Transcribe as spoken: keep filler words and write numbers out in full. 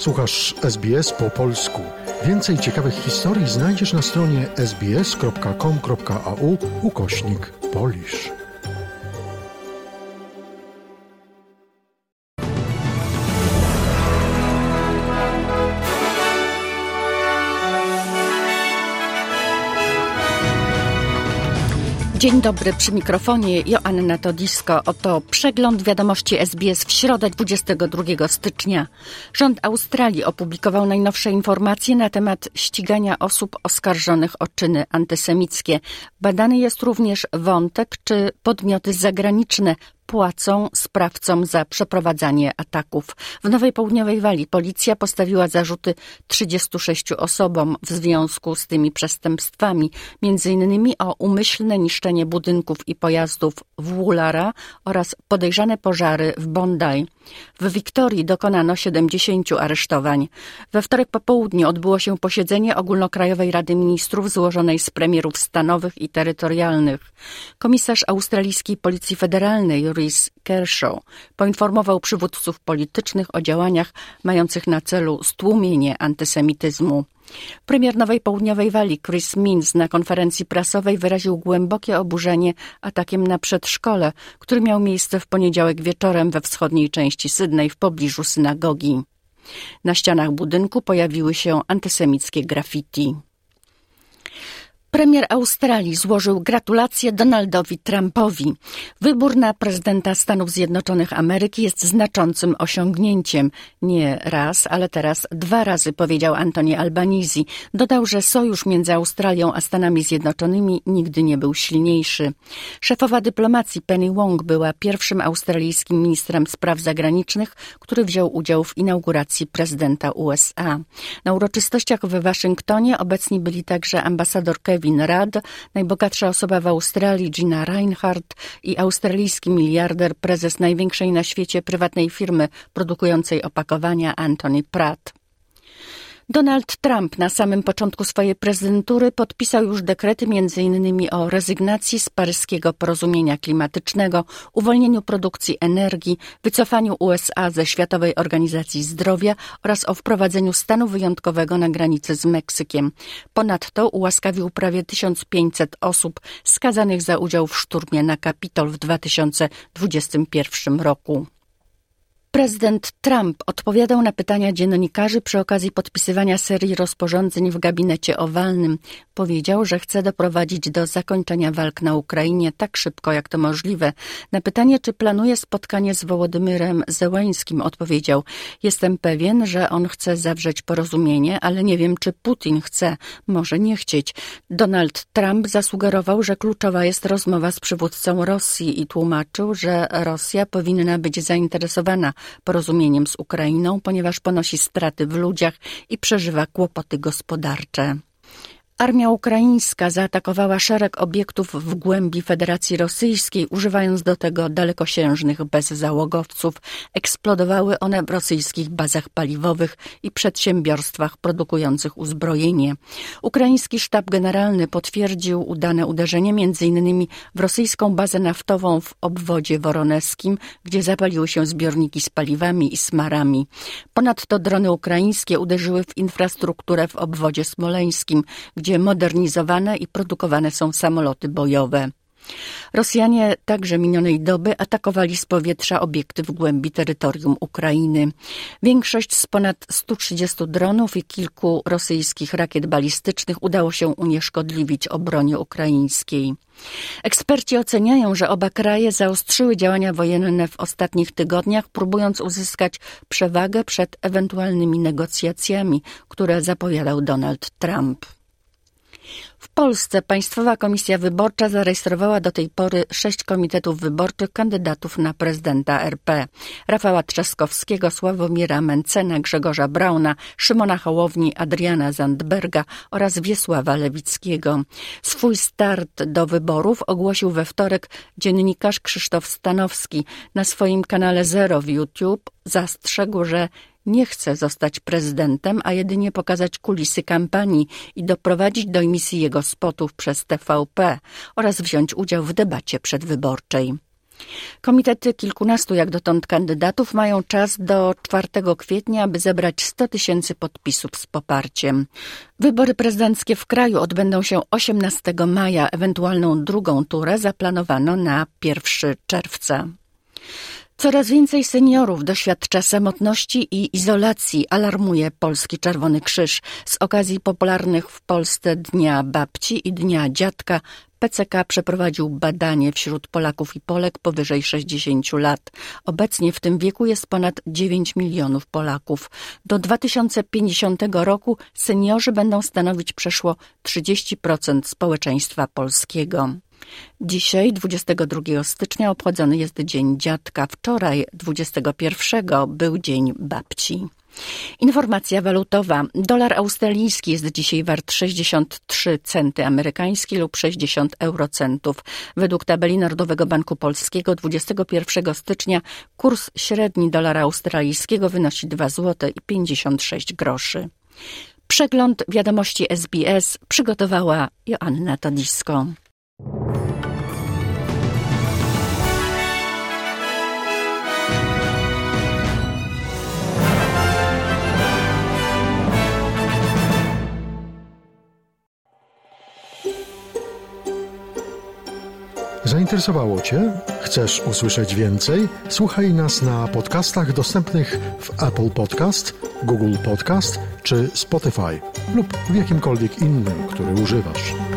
Słuchasz S B S po polsku. Więcej ciekawych historii znajdziesz na stronie sbs.com.au ukośnik Polish. Dzień dobry, przy mikrofonie Joanna Todisko. Oto przegląd wiadomości S B S w środę dwudziestego drugiego stycznia. Rząd Australii opublikował najnowsze informacje na temat ścigania osób oskarżonych o czyny antysemickie. Badany jest również wątek, czy podmioty zagraniczne płacą sprawcom za przeprowadzanie ataków. W Nowej Południowej Walii policja postawiła zarzuty trzydziestu sześciu osobom w związku z tymi przestępstwami, między innymi o umyślne niszczenie budynków i pojazdów w Woollahra oraz podejrzane pożary w Bondi. W Wiktorii dokonano siedemdziesięciu aresztowań. We wtorek po południu odbyło się posiedzenie Ogólnokrajowej Rady Ministrów złożonej z premierów stanowych i terytorialnych. Komisarz australijskiej Policji Federalnej Rhys Kershaw poinformował przywódców politycznych o działaniach mających na celu stłumienie antysemityzmu. Premier Nowej Południowej Walii Chris Minns na konferencji prasowej wyraził głębokie oburzenie atakiem na przedszkole, który miał miejsce w poniedziałek wieczorem we wschodniej części Sydney w pobliżu synagogi. Na ścianach budynku pojawiły się antysemickie graffiti. Premier Australii złożył gratulacje Donaldowi Trumpowi. Wybór na prezydenta Stanów Zjednoczonych Ameryki jest znaczącym osiągnięciem. Nie raz, ale teraz dwa razy, powiedział Anthony Albanese. Dodał, że sojusz między Australią a Stanami Zjednoczonymi nigdy nie był silniejszy. Szefowa dyplomacji Penny Wong była pierwszym australijskim ministrem spraw zagranicznych, który wziął udział w inauguracji prezydenta U S A. Na uroczystościach w Waszyngtonie obecni byli także ambasador Kevin Rudd, najbogatsza osoba w Australii Gina Rinehart i australijski miliarder, prezes największej na świecie prywatnej firmy produkującej opakowania Anthony Pratt. Donald Trump na samym początku swojej prezydentury podpisał już dekrety między innymi o rezygnacji z paryskiego porozumienia klimatycznego, uwolnieniu produkcji energii, wycofaniu U S A ze Światowej Organizacji Zdrowia oraz o wprowadzeniu stanu wyjątkowego na granicy z Meksykiem. Ponadto ułaskawił prawie tysiąc pięćset osób skazanych za udział w szturmie na Kapitol w dwa tysiące dwudziestym pierwszym roku. Prezydent Trump odpowiadał na pytania dziennikarzy przy okazji podpisywania serii rozporządzeń w gabinecie owalnym. Powiedział, że chce doprowadzić do zakończenia walk na Ukrainie tak szybko, jak to możliwe. Na pytanie, czy planuje spotkanie z Wołodymyrem Zełeńskim, odpowiedział: jestem pewien, że on chce zawrzeć porozumienie, ale nie wiem, czy Putin chce, może nie chcieć. Donald Trump zasugerował, że kluczowa jest rozmowa z przywódcą Rosji i tłumaczył, że Rosja powinna być zainteresowana porozumieniem z Ukrainą, ponieważ ponosi straty w ludziach i przeżywa kłopoty gospodarcze. Armia ukraińska zaatakowała szereg obiektów w głębi Federacji Rosyjskiej, używając do tego dalekosiężnych bezzałogowców. Eksplodowały one w rosyjskich bazach paliwowych i przedsiębiorstwach produkujących uzbrojenie. Ukraiński sztab generalny potwierdził udane uderzenie między innymi w rosyjską bazę naftową w obwodzie woroneskim, gdzie zapaliły się zbiorniki z paliwami i smarami. Ponadto drony ukraińskie uderzyły w infrastrukturę w obwodzie smoleńskim, gdzie modernizowane i produkowane są samoloty bojowe. Rosjanie także minionej doby atakowali z powietrza obiekty w głębi terytorium Ukrainy. Większość z ponad stu trzydziestu dronów i kilku rosyjskich rakiet balistycznych udało się unieszkodliwić obronie ukraińskiej. Eksperci oceniają, że oba kraje zaostrzyły działania wojenne w ostatnich tygodniach, próbując uzyskać przewagę przed ewentualnymi negocjacjami, które zapowiadał Donald Trump. W Polsce Państwowa Komisja Wyborcza zarejestrowała do tej pory sześć komitetów wyborczych kandydatów na prezydenta R P. Rafała Trzaskowskiego, Sławomira Mencena, Grzegorza Brauna, Szymona Hołowni, Adriana Zandberga oraz Wiesława Lewickiego. Swój start do wyborów ogłosił we wtorek dziennikarz Krzysztof Stanowski. Na swoim kanale Zero w YouTube zastrzegł, że nie chce zostać prezydentem, a jedynie pokazać kulisy kampanii i doprowadzić do emisji jego spotów przez T V P oraz wziąć udział w debacie przedwyborczej. Komitety kilkunastu jak dotąd kandydatów mają czas do czwartego kwietnia, aby zebrać sto tysięcy podpisów z poparciem. Wybory prezydenckie w kraju odbędą się osiemnastego maja, ewentualną drugą turę zaplanowano na pierwszego czerwca. Coraz więcej seniorów doświadcza samotności i izolacji, alarmuje Polski Czerwony Krzyż. Z okazji popularnych w Polsce Dnia Babci i Dnia Dziadka P C K przeprowadził badanie wśród Polaków i Polek powyżej sześćdziesięciu lat. Obecnie w tym wieku jest ponad dziewięć milionów Polaków. Do dwa tysiące pięćdziesiątego roku seniorzy będą stanowić przeszło trzydzieści procent społeczeństwa polskiego. Dzisiaj, dwudziestego drugiego stycznia, obchodzony jest Dzień Dziadka. Wczoraj, dwudziestego pierwszego, był Dzień Babci. Informacja walutowa. Dolar australijski jest dzisiaj wart sześćdziesiąt trzy centy amerykańskie lub sześćdziesiąt eurocentów. Według tabeli Narodowego Banku Polskiego dwudziestego pierwszego stycznia kurs średni dolara australijskiego wynosi dwa złote i pięćdziesiąt sześć groszy. Przegląd wiadomości S B S przygotowała Joanna Todisko. Zainteresowało Cię? Chcesz usłyszeć więcej? Słuchaj nas na podcastach dostępnych w Apple Podcast, Google Podcast czy Spotify lub w jakimkolwiek innym, który używasz.